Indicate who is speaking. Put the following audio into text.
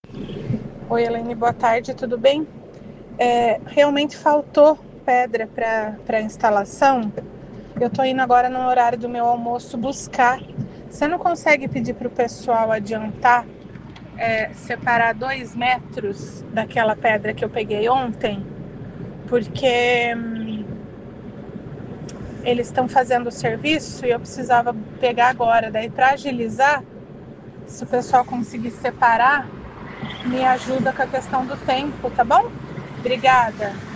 Speaker 1: Oi, Elaine, boa tarde, tudo bem? Realmente faltou pedra para instalação. Eu estou indo agora no horário do meu almoço buscar. Você não consegue pedir para o pessoal adiantar, separar 2 metros daquela pedra que eu peguei ontem? Porque eles estão fazendo o serviço e eu precisava pegar agora. Daí, para agilizar, se o pessoal conseguir separar, me ajuda com a questão do tempo, tá bom? Obrigada.